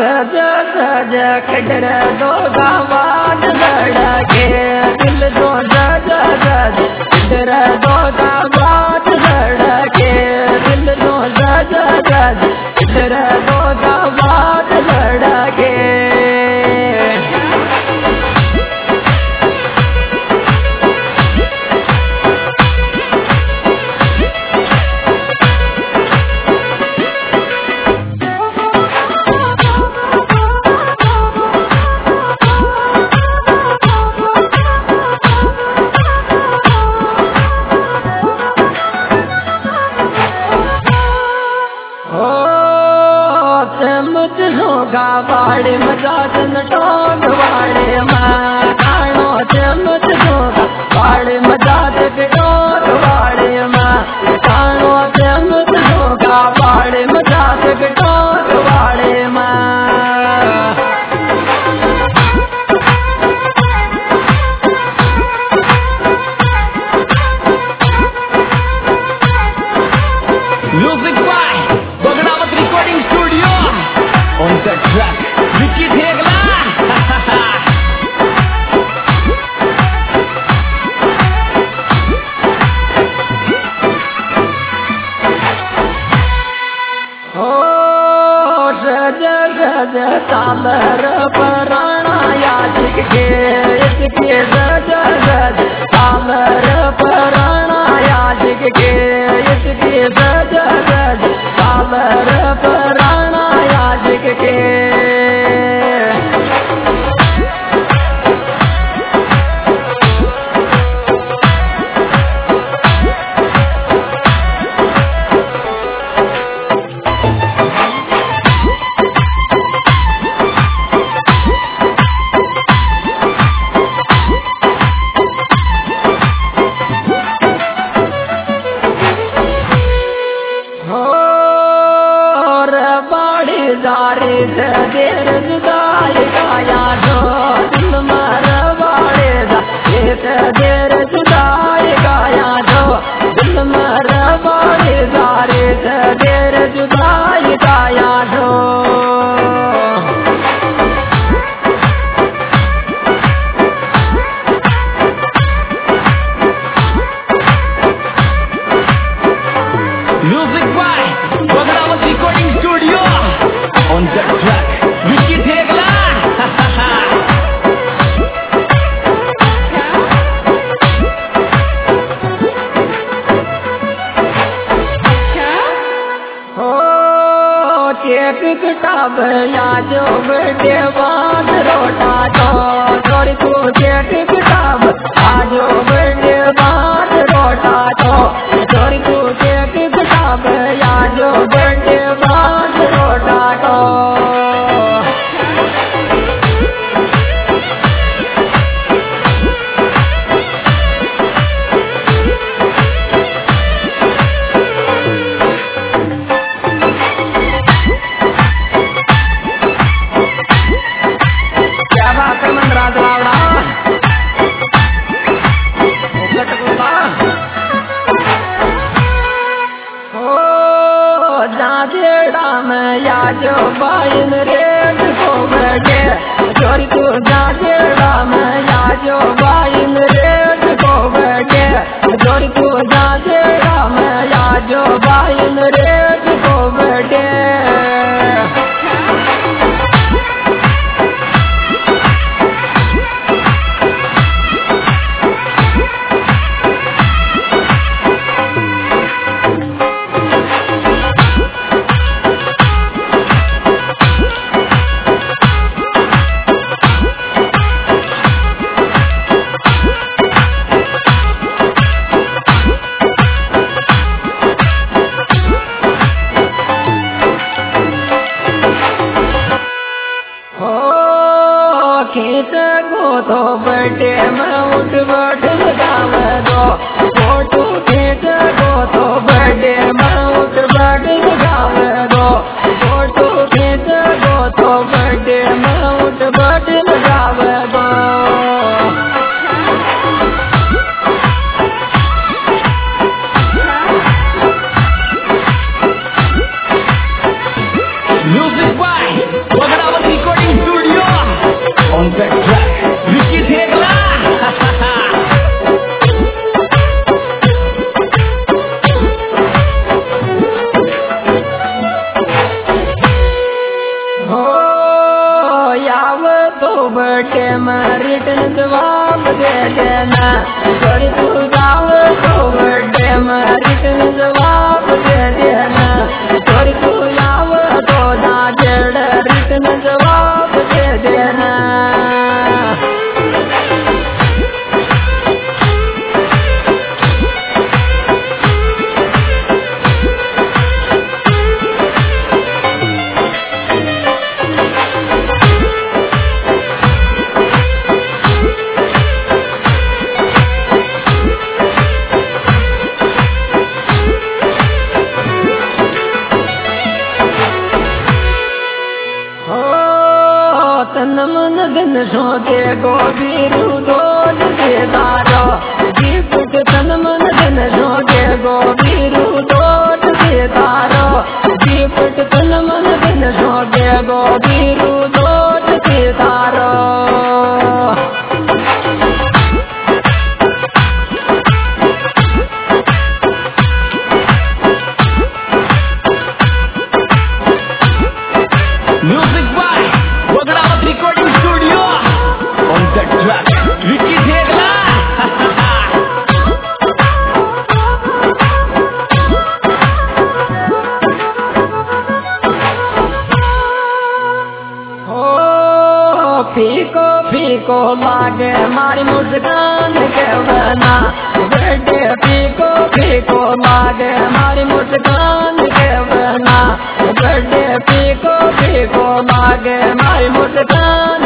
सजा सजा खडर दो गावान लड़के दिल दो सजा सजा खडर दो गावान लड़के दिल दो सजा सजा खडर दो गावान लड़के वाड़े मजाज नटोग वाड़े माँ कानो चमच होगा वाड़े मजाज गटोग वाड़े माँ कानो चमच होगा वाड़े मजाज गटोग वाड़े माँ music by Bagdawat recording studio on the track विकी ठेगला हो सजा सजा सालर पराणा याचिक के इसके सजा सजा सालर पराणा याचिक के इसके सजा सजा सालर पराणा याचिक के जारे देर जुदाई गाया जो दिल मर वाड़े देर जुदाई गाया जो दिल मर वाड़े जारे देर जुदाई गाया जो music by Bagdawat recording studio on the track विकी ठेगला हो केक किताब या जो बेटे बात रोटा जो छोड़ तू केक किताब आजो बेटे बात रोटा जो छोड़ तू केक किताब या जो बेटे बात रोटा जो क्या बात है मनराज रावड़ा जाजेड़ा में या जो बाइन रेत को बैठे चोरी तू जाजेड़ा में या जो बाइन रेत को बैठे चोरी तू जाजेड़ा में या जो बाइन रेत को बैठे खींच गो तो बैठे मैं उठ बैठ लगाव दो फोटो खींच गो तो बैठे मैं उठ बैठ लगाव दो फोटो खींच गो तो बैठे मैं उठ बैठ लगाव दो म्यूजिक बाय बगड़ावत देना छोड़ी तू जाओ तो बर्थडे में रिटर्न जवाब दे देना छोड़ी तू जाओ तो ना जेड़ रिटर्न जवाब दे देना तन मन दिन सोचे गोबीरू दोज के दारो दीपक तन मन दिन सोचे गोबीरू दोज के दारो दीपक तन मन दिन सोचे गोबीरू दोज के दारो Music by Bagrawat Recording Studio. On the track, Vicky Thegla. फीको फीको लागे मारी मुस्कान के बना बर्थडे फीको फीको लागे मारी मुस्कान के बना बर्थडे फीको फीको लागे मारी मुस्कान